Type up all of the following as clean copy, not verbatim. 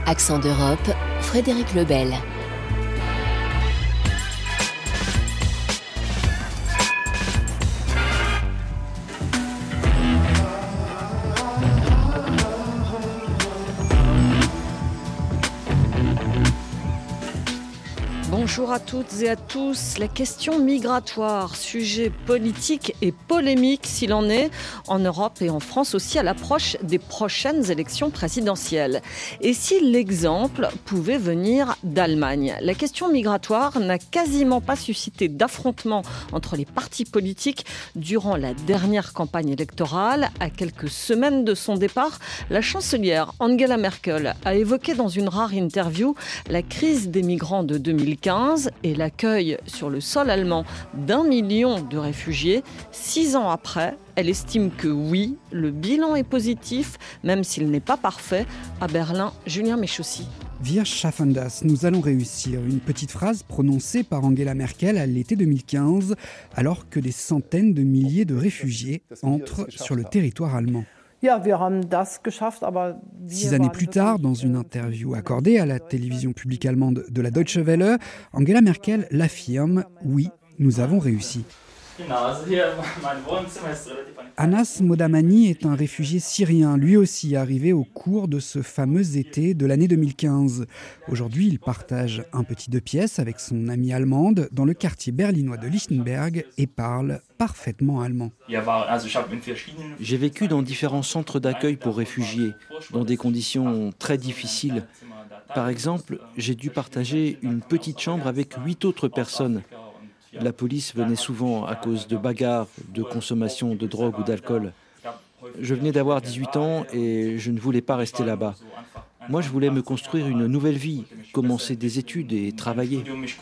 Accent d'Europe, Frédéric Lebel. Bonjour à toutes et à tous. La question migratoire, sujet politique et polémique s'il en est, en Europe et en France aussi à l'approche des prochaines élections présidentielles. Et si l'exemple pouvait venir d'Allemagne? La question migratoire n'a quasiment pas suscité d'affrontements entre les partis politiques durant la dernière campagne électorale. À quelques semaines de son départ, la chancelière Angela Merkel a évoqué dans une rare interview la crise des migrants de 2015 et l'accueil sur le sol allemand d'1 million de réfugiés. 6 ans après, elle estime que oui, le bilan est positif, même s'il n'est pas parfait. À Berlin, Julien Méchaussy. Wir schaffen das, nous allons réussir. Une petite phrase prononcée par Angela Merkel à l'été 2015, alors que des centaines de milliers de réfugiés entrent sur le territoire allemand. 6 années plus tard, dans une interview accordée à la télévision publique allemande de la Deutsche Welle, Angela Merkel l'affirme, oui, nous avons réussi. Anas Modamani est un réfugié syrien, lui aussi arrivé au cours de ce fameux été de l'année 2015. Aujourd'hui, il partage un petit 2 pièces avec son amie allemande dans le quartier berlinois de Lichtenberg et parle parfaitement allemand. J'ai vécu dans différents centres d'accueil pour réfugiés, dans des conditions très difficiles. Par exemple, j'ai dû partager une petite chambre avec 8 autres personnes. La police venait souvent à cause de bagarres, de consommation de drogue ou d'alcool. Je venais d'avoir 18 ans et je ne voulais pas rester là-bas. Moi, je voulais me construire une nouvelle vie, commencer des études et travailler.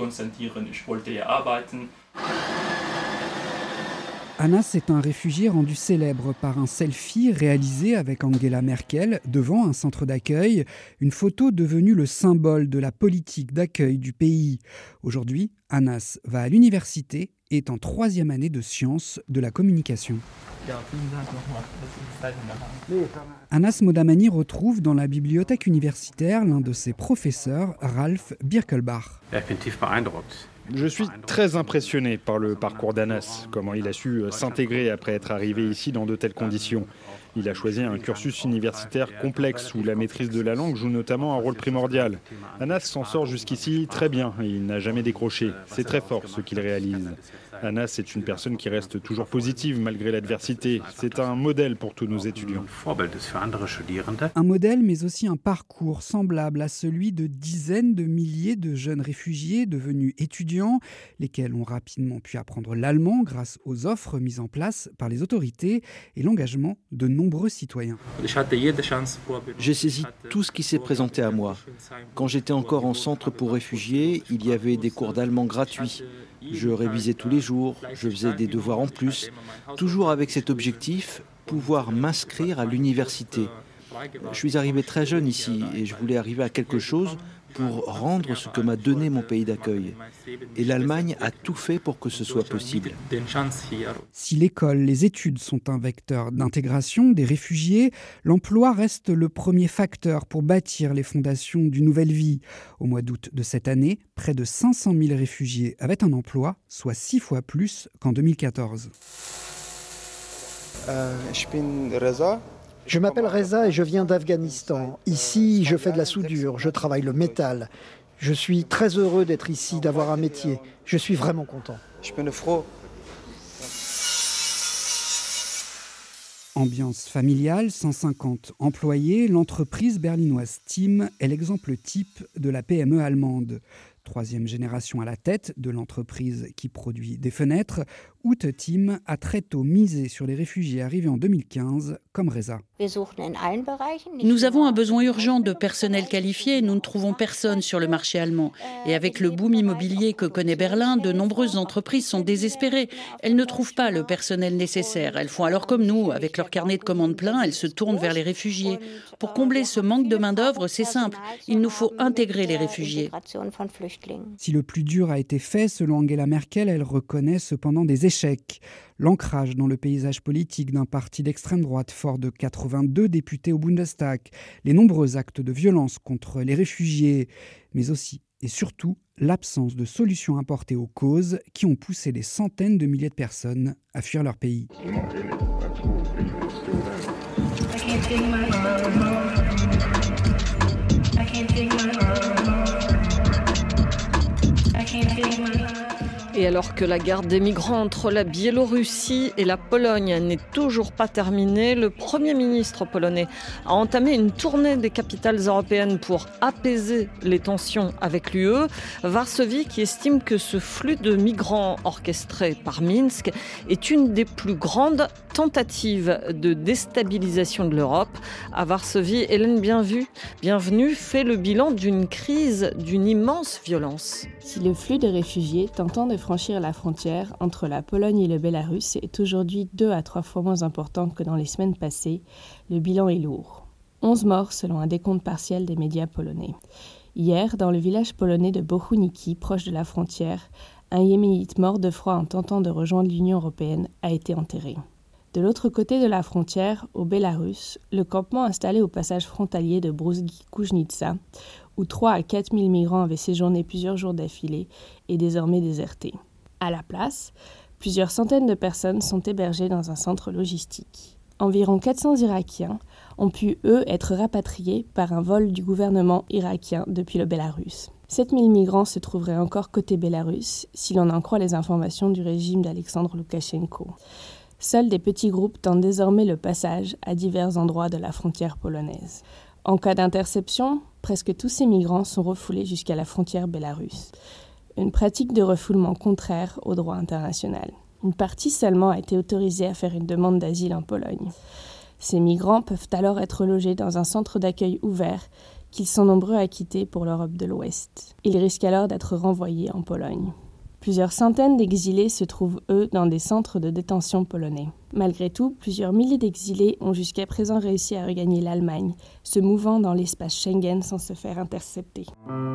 Anas est un réfugié rendu célèbre par un selfie réalisé avec Angela Merkel devant un centre d'accueil, une photo devenue le symbole de la politique d'accueil du pays. Aujourd'hui, Anas va à l'université et est en 3e année de sciences de la communication. Anas Modamani retrouve dans la bibliothèque universitaire l'un de ses professeurs, Ralf Birkelbach. Je suis très impressionné par le parcours d'Anas, comment il a su s'intégrer après être arrivé ici dans de telles conditions. Il a choisi un cursus universitaire complexe où la maîtrise de la langue joue notamment un rôle primordial. Anas s'en sort jusqu'ici très bien et il n'a jamais décroché. C'est très fort ce qu'il réalise. Anas est une personne qui reste toujours positive malgré l'adversité. C'est un modèle pour tous nos étudiants. Un modèle mais aussi un parcours semblable à celui de dizaines de milliers de jeunes réfugiés devenus étudiants, lesquels ont rapidement pu apprendre l'allemand grâce aux offres mises en place par les autorités et l'engagement de nombreux citoyens. J'ai saisi tout ce qui s'est présenté à moi. Quand j'étais encore en centre pour réfugiés, il y avait des cours d'allemand gratuits. Je révisais tous les jours, je faisais des devoirs en plus, toujours avec cet objectif, pouvoir m'inscrire à l'université. Je suis arrivé très jeune ici et je voulais arriver à quelque chose pour rendre ce que m'a donné mon pays d'accueil. Et l'Allemagne a tout fait pour que ce soit possible. Si l'école, les études sont un vecteur d'intégration des réfugiés, l'emploi reste le premier facteur pour bâtir les fondations d'une nouvelle vie. Au mois d'août de cette année, près de 500 000 réfugiés avaient un emploi, soit 6 fois plus qu'en 2014. Je m'appelle Reza et je viens d'Afghanistan. Ici, je fais de la soudure, je travaille le métal. Je suis très heureux d'être ici, d'avoir un métier. Je suis vraiment content. Ambiance familiale, 150 employés, l'entreprise berlinoise Team est l'exemple type de la PME allemande. 3e génération à la tête de l'entreprise qui produit des fenêtres, Ute Team a très tôt misé sur les réfugiés arrivés en 2015, comme Reza. Nous avons un besoin urgent de personnel qualifié et nous ne trouvons personne sur le marché allemand. Et avec le boom immobilier que connaît Berlin, de nombreuses entreprises sont désespérées. Elles ne trouvent pas le personnel nécessaire. Elles font alors comme nous, avec leur carnet de commandes plein, elles se tournent vers les réfugiés. Pour combler ce manque de main-d'œuvre, c'est simple. Il nous faut intégrer les réfugiés. Si le plus dur a été fait, selon Angela Merkel, elle reconnaît cependant des échecs échec. L'ancrage dans le paysage politique d'un parti d'extrême droite fort de 82 députés au Bundestag, les nombreux actes de violence contre les réfugiés, mais aussi et surtout l'absence de solutions apportées aux causes qui ont poussé des centaines de milliers de personnes à fuir leur pays. Et alors que la guerre des migrants entre la Biélorussie et la Pologne n'est toujours pas terminée, le Premier ministre polonais a entamé une tournée des capitales européennes pour apaiser les tensions avec l'UE. Varsovie qui estime que ce flux de migrants orchestré par Minsk est une des plus grandes tentatives de déstabilisation de l'Europe. À Varsovie, Hélène Bienvenue fait le bilan d'une crise d'une immense violence. Si le flux de réfugiés tentant de franchir la frontière entre la Pologne et le Bélarus est aujourd'hui 2 à 3 fois moins important que dans les semaines passées, le bilan est lourd. 11 morts selon un décompte partiel des médias polonais. Hier, dans le village polonais de Bohuniki, proche de la frontière, un Yéménite mort de froid en tentant de rejoindre l'Union européenne a été enterré. De l'autre côté de la frontière, au Bélarus, le campement installé au passage frontalier de Bruzgi-Kuznitsa, où 3 à 4 000 migrants avaient séjourné plusieurs jours d'affilée, est désormais déserté. À la place, plusieurs centaines de personnes sont hébergées dans un centre logistique. Environ 400 Irakiens ont pu, eux, être rapatriés par un vol du gouvernement irakien depuis le Bélarus. 7 000 migrants se trouveraient encore côté Bélarus, si l'on en croit les informations du régime d'Alexandre Loukachenko. Seuls des petits groupes tentent désormais le passage à divers endroits de la frontière polonaise. En cas d'interception, presque tous ces migrants sont refoulés jusqu'à la frontière bélarusse. Une pratique de refoulement contraire au droit international. Une partie seulement a été autorisée à faire une demande d'asile en Pologne. Ces migrants peuvent alors être logés dans un centre d'accueil ouvert qu'ils sont nombreux à quitter pour l'Europe de l'Ouest. Ils risquent alors d'être renvoyés en Pologne. Plusieurs centaines d'exilés se trouvent, eux, dans des centres de détention polonais. Malgré tout, plusieurs milliers d'exilés ont jusqu'à présent réussi à regagner l'Allemagne, se mouvant dans l'espace Schengen sans se faire intercepter.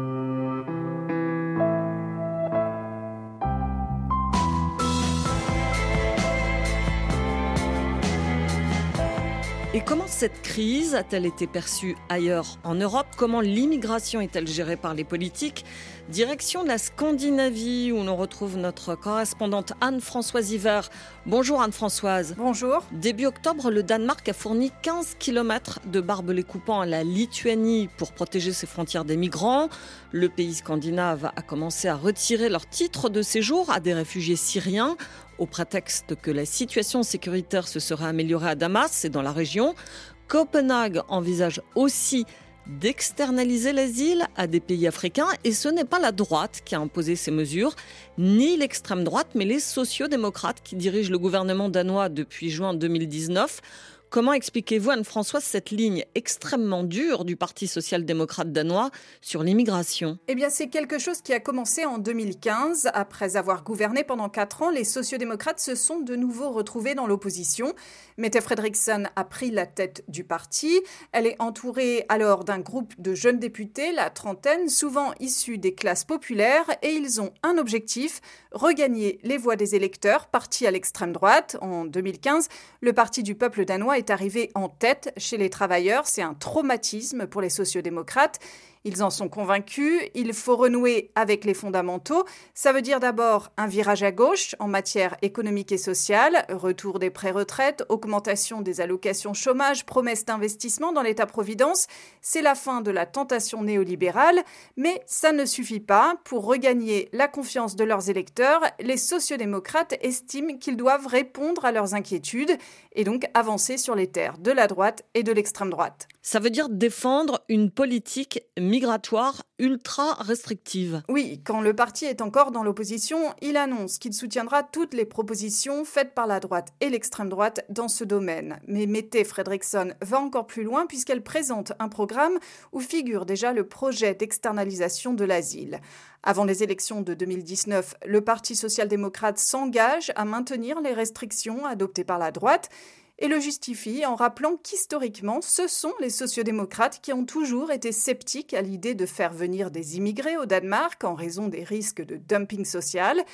Et comment cette crise a-t-elle été perçue ailleurs en Europe ? Comment l'immigration est-elle gérée par les politiques ? Direction de la Scandinavie, où l'on retrouve notre correspondante Anne-Françoise Hiver. Bonjour Anne-Françoise. Bonjour. Début octobre, le Danemark a fourni 15 km de barbelés coupants à la Lituanie pour protéger ses frontières des migrants. Le pays scandinave a commencé à retirer leur titre de séjour à des réfugiés syriens, au prétexte que la situation sécuritaire se serait améliorée à Damas et dans la région. Copenhague envisage aussi d'externaliser l'asile à des pays africains, et ce n'est pas la droite qui a imposé ces mesures, ni l'extrême droite, mais les sociodémocrates qui dirigent le gouvernement danois depuis juin 2019. Comment expliquez-vous, Anne-Françoise, cette ligne extrêmement dure du Parti social-démocrate danois sur l'immigration ? Eh bien, c'est quelque chose qui a commencé en 2015. Après avoir gouverné pendant 4 ans, les sociodémocrates se sont de nouveau retrouvés dans l'opposition. Mette Frederiksen a pris la tête du parti. Elle est entourée alors d'un groupe de jeunes députés, la trentaine, souvent issus des classes populaires, et ils ont un objectif, regagner les voix des électeurs partis à l'extrême droite. En 2015, le Parti du peuple danois est arrivé en tête chez les travailleurs. C'est un traumatisme pour les sociodémocrates. Ils en sont convaincus, il faut renouer avec les fondamentaux. Ça veut dire d'abord un virage à gauche en matière économique et sociale, retour des pré-retraites, augmentation des allocations chômage, promesse d'investissement dans l'État-providence. C'est la fin de la tentation néolibérale, mais ça ne suffit pas. Pour regagner la confiance de leurs électeurs, les sociodémocrates estiment qu'ils doivent répondre à leurs inquiétudes et donc avancer sur les terres de la droite et de l'extrême droite. Ça veut dire défendre une politique migratoire ultra restrictive. Oui, quand le parti est encore dans l'opposition, il annonce qu'il soutiendra toutes les propositions faites par la droite et l'extrême droite dans ce domaine. Mais Mette Frederiksen va encore plus loin puisqu'elle présente un programme où figure déjà le projet d'externalisation de l'asile. Avant les élections de 2019, le Parti social-démocrate s'engage à maintenir les restrictions adoptées par la droite et le justifie en rappelant qu'historiquement, ce sont les sociodémocrates qui ont toujours été sceptiques à l'idée de faire venir des immigrés au Danemark en raison des risques de dumping social.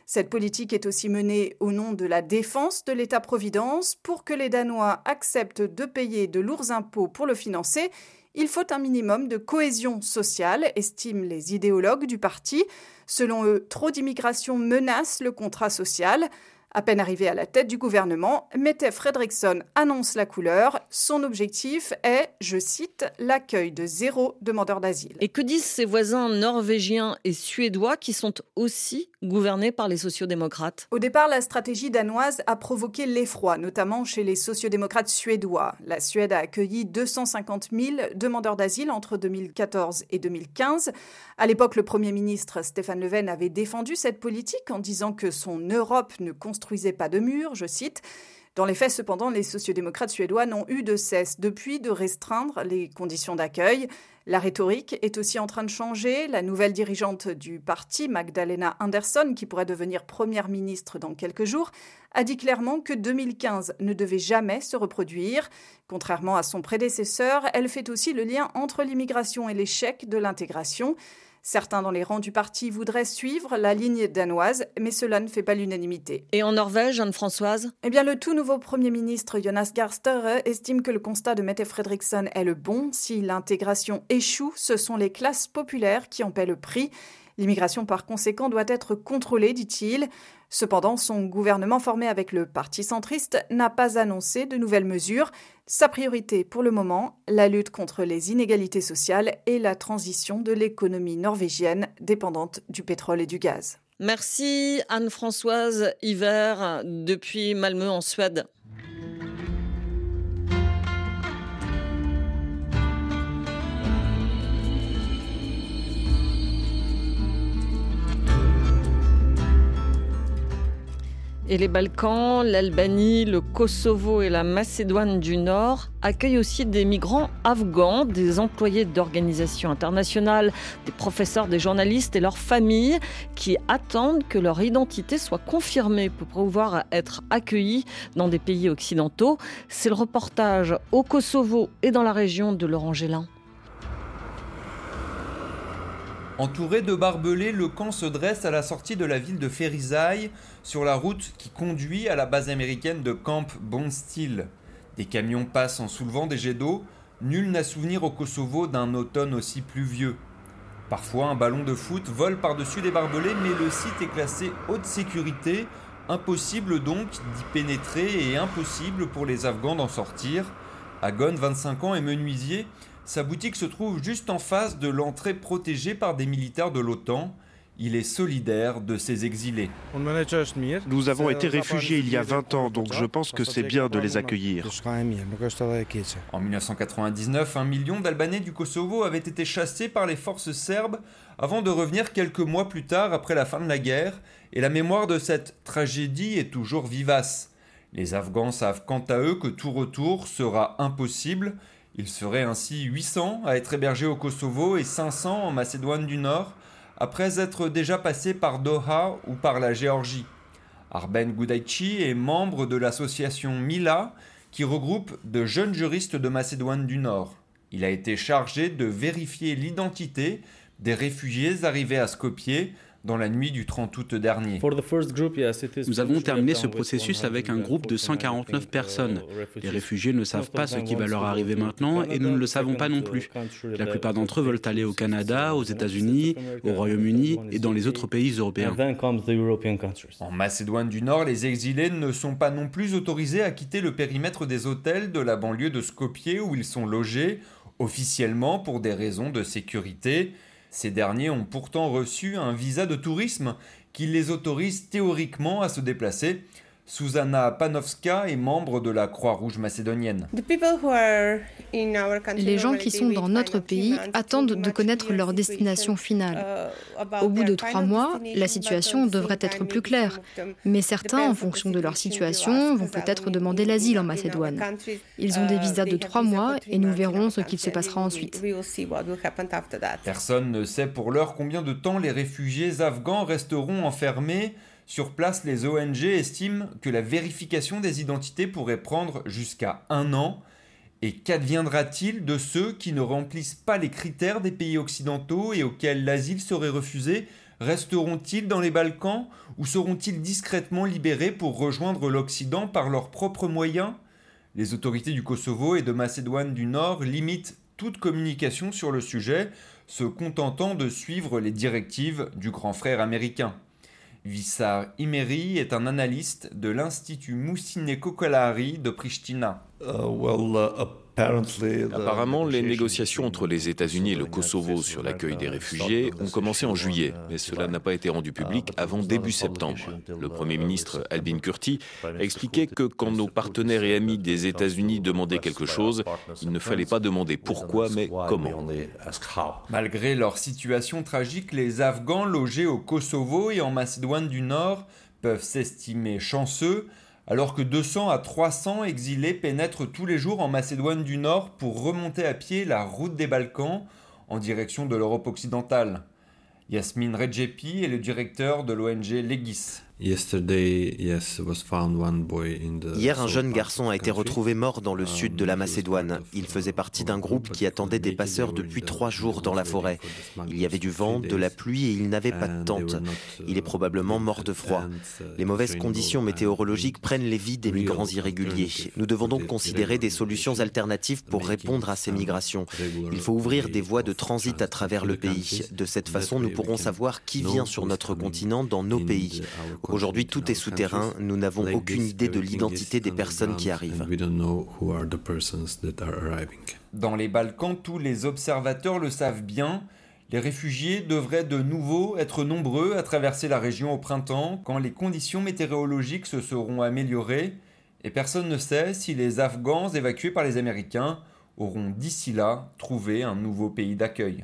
Cette politique est aussi menée au nom de la défense de l'État-providence. Pour que les Danois acceptent de payer de lourds impôts pour le financer, il faut un minimum de cohésion sociale, estiment les idéologues du parti. Selon eux, trop d'immigration menace le contrat social. À peine arrivé à la tête du gouvernement, Mette Frederiksen annonce la couleur. Son objectif est, je cite, l'accueil de 0 demandeurs d'asile. Et que disent ses voisins norvégiens et suédois qui sont aussi gouvernés par les sociodémocrates ? Au départ, la stratégie danoise a provoqué l'effroi, notamment chez les sociodémocrates suédois. La Suède a accueilli 250 000 demandeurs d'asile entre 2014 et 2015. À l'époque, le Premier ministre Stefan Löfven avait défendu cette politique en disant que son Europe ne construisait pas de mur, je cite. Dans les faits, cependant, les sociodémocrates suédois n'ont eu de cesse depuis de restreindre les conditions d'accueil. La rhétorique est aussi en train de changer. La nouvelle dirigeante du parti, Magdalena Andersson, qui pourrait devenir première ministre dans quelques jours, a dit clairement que 2015 ne devait jamais se reproduire. Contrairement à son prédécesseur, elle fait aussi le lien entre l'immigration et l'échec de l'intégration. Certains dans les rangs du parti voudraient suivre la ligne danoise, mais cela ne fait pas l'unanimité. Et en Norvège, Anne-Françoise ? Eh bien, le tout nouveau Premier ministre Jonas Gahr Støre estime que le constat de Mette Frederiksen est le bon. Si l'intégration échoue, ce sont les classes populaires qui en paient le prix. L'immigration, par conséquent, doit être contrôlée, dit-il. Cependant, son gouvernement formé avec le parti centriste n'a pas annoncé de nouvelles mesures. Sa priorité pour le moment, la lutte contre les inégalités sociales et la transition de l'économie norvégienne dépendante du pétrole et du gaz. Merci Anne-Françoise Hiver depuis Malmö en Suède. Et les Balkans, l'Albanie, le Kosovo et la Macédoine du Nord accueillent aussi des migrants afghans, des employés d'organisations internationales, des professeurs, des journalistes et leurs familles qui attendent que leur identité soit confirmée pour pouvoir être accueillis dans des pays occidentaux. C'est le reportage au Kosovo et dans la région de Laurent Gélin. Entouré de barbelés, le camp se dresse à la sortie de la ville de Ferizaj, sur la route qui conduit à la base américaine de Camp Bondsteel. Des camions passent en soulevant des jets d'eau. Nul n'a souvenir au Kosovo d'un automne aussi pluvieux. Parfois, un ballon de foot vole par-dessus les barbelés, mais le site est classé haute sécurité. Impossible donc d'y pénétrer et impossible pour les Afghans d'en sortir. Agon, 25 ans, est menuisier. Sa boutique se trouve juste en face de l'entrée protégée par des militaires de l'OTAN. Il est solidaire de ces exilés. Nous avons été réfugiés il y a 20 ans, donc je pense que c'est bien de les accueillir. En 1999, 1 million d'Albanais du Kosovo avaient été chassés par les forces serbes avant de revenir quelques mois plus tard après la fin de la guerre. Et la mémoire de cette tragédie est toujours vivace. Les Afghans savent quant à eux que tout retour sera impossible. Il serait ainsi 800 à être hébergés au Kosovo et 500 en Macédoine du Nord, après être déjà passés par Doha ou par la Géorgie. Arben Gudaichi est membre de l'association Mila, qui regroupe de jeunes juristes de Macédoine du Nord. Il a été chargé de vérifier l'identité des réfugiés arrivés à Skopje dans la nuit du 30 août dernier. Nous avons terminé ce processus avec un groupe de 149 personnes. Les réfugiés ne savent pas ce qui va leur arriver maintenant et nous ne le savons pas non plus. La plupart d'entre eux veulent aller au Canada, aux États-Unis, au Royaume-Uni et dans les autres pays européens. En Macédoine du Nord, les exilés ne sont pas non plus autorisés à quitter le périmètre des hôtels de la banlieue de Skopje où ils sont logés, officiellement pour des raisons de sécurité. Ces derniers ont pourtant reçu un visa de tourisme qui les autorise théoriquement à se déplacer. Susanna Panovska est membre de la Croix-Rouge macédonienne. Les gens qui sont dans notre pays attendent de connaître leur destination finale. Au bout de 3 mois, la situation devrait être plus claire. Mais certains, en fonction de leur situation, vont peut-être demander l'asile en Macédoine. Ils ont des visas de 3 mois et nous verrons ce qu'il se passera ensuite. Personne ne sait pour l'heure combien de temps les réfugiés afghans resteront enfermés. Sur place, les ONG estiment que la vérification des identités pourrait prendre jusqu'à 1 an. Et qu'adviendra-t-il de ceux qui ne remplissent pas les critères des pays occidentaux et auxquels l'asile serait refusé ? Resteront-ils dans les Balkans ou seront-ils discrètement libérés pour rejoindre l'Occident par leurs propres moyens ? Les autorités du Kosovo et de Macédoine du Nord limitent toute communication sur le sujet, se contentant de suivre les directives du grand frère américain. Vissar Imeri est un analyste de l'Institut Moussine Kokolari de Pristina. Apparemment, les négociations entre les États-Unis et le Kosovo sur l'accueil des réfugiés ont commencé en juillet, mais cela n'a pas été rendu public avant début septembre. Le Premier ministre Albin Kurti a expliqué que quand nos partenaires et amis des États-Unis demandaient quelque chose, il ne fallait pas demander pourquoi, mais comment. Malgré leur situation tragique, les Afghans logés au Kosovo et en Macédoine du Nord peuvent s'estimer chanceux, alors que 200 à 300 exilés pénètrent tous les jours en Macédoine du Nord pour remonter à pied la route des Balkans en direction de l'Europe occidentale. Yasmin Redjepi est le directeur de l'ONG Legis. Hier, un jeune garçon a été retrouvé mort dans le sud de la Macédoine. Il faisait partie d'un groupe qui attendait des passeurs depuis 3 jours dans la forêt. Il y avait du vent, de la pluie et il n'avait pas de tente. Il est probablement mort de froid. Les mauvaises conditions météorologiques prennent les vies des migrants irréguliers. Nous devons donc considérer des solutions alternatives pour répondre à ces migrations. Il faut ouvrir des voies de transit à travers le pays. De cette façon, nous pourrons savoir qui vient sur notre continent dans nos pays. Aujourd'hui, tout est souterrain. Nous n'avons aucune idée de l'identité des personnes qui arrivent. Dans les Balkans, tous les observateurs le savent bien. Les réfugiés devraient de nouveau être nombreux à traverser la région au printemps, quand les conditions météorologiques se seront améliorées. Et personne ne sait si les Afghans évacués par les Américains auront d'ici là trouvé un nouveau pays d'accueil.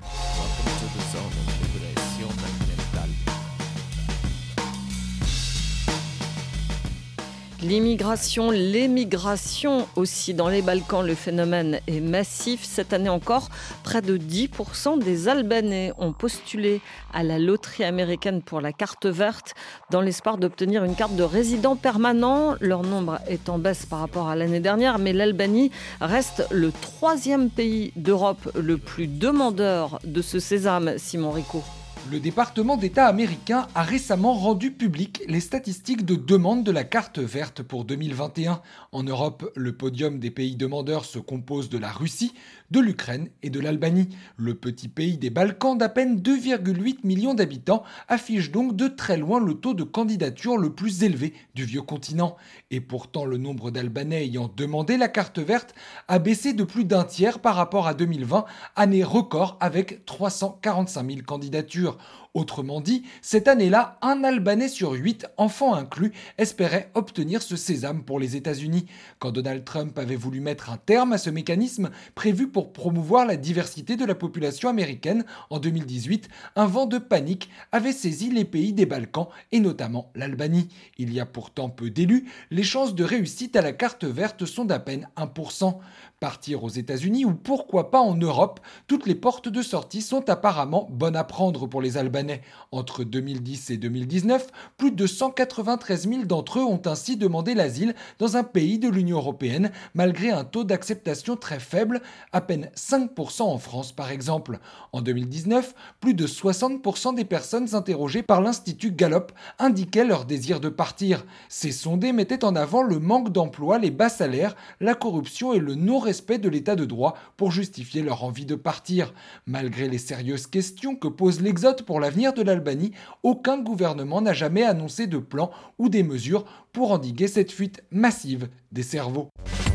L'immigration, l'émigration aussi dans les Balkans, le phénomène est massif. Cette année encore, près de 10% des Albanais ont postulé à la loterie américaine pour la carte verte dans l'espoir d'obtenir une carte de résident permanent. Leur nombre est en baisse par rapport à l'année dernière, mais l'Albanie reste le 3e pays d'Europe le plus demandeur de ce sésame, Simon Rico. Le département d'État américain a récemment rendu publiques les statistiques de demande de la carte verte pour 2021. En Europe, le podium des pays demandeurs se compose de la Russie, de l'Ukraine et de l'Albanie. Le petit pays des Balkans d'à peine 2,8 millions d'habitants affiche donc de très loin le taux de candidature le plus élevé du vieux continent. Et pourtant, le nombre d'Albanais ayant demandé la carte verte a baissé de plus d'un tiers par rapport à 2020, année record avec 345 000 candidatures. Autrement dit, cette année-là, un Albanais sur 8, enfants inclus, espérait obtenir ce sésame pour les États-Unis. Quand Donald Trump avait voulu mettre un terme à ce mécanisme prévu pour promouvoir la diversité de la population américaine en 2018, un vent de panique avait saisi les pays des Balkans et notamment l'Albanie. Il y a pourtant peu d'élus, les chances de réussite à la carte verte sont d'à peine 1%. Partir aux États-Unis ou pourquoi pas en Europe, toutes les portes de sortie sont apparemment bonnes à prendre pour les Albanais. Entre 2010 et 2019, plus de 193 000 d'entre eux ont ainsi demandé l'asile dans un pays de l'Union européenne, malgré un taux d'acceptation très faible, à peine 5% en France par exemple. En 2019, plus de 60% des personnes interrogées par l'Institut Gallup indiquaient leur désir de partir. Ces sondés mettaient en avant le manque d'emploi, les bas salaires, la corruption et le non-respect de l'état de droit pour justifier leur envie de partir. Malgré les sérieuses questions que pose l'exode pour l'avenir de l'Albanie, aucun gouvernement n'a jamais annoncé de plan ou des mesures pour endiguer cette fuite massive des cerveaux.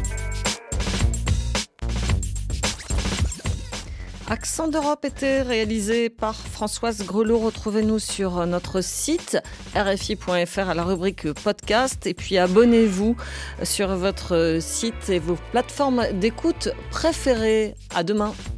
Accent d'Europe était réalisé par Françoise Grelot. Retrouvez-nous sur notre site rfi.fr à la rubrique podcast et puis abonnez-vous sur votre site et vos plateformes d'écoute préférées. À demain.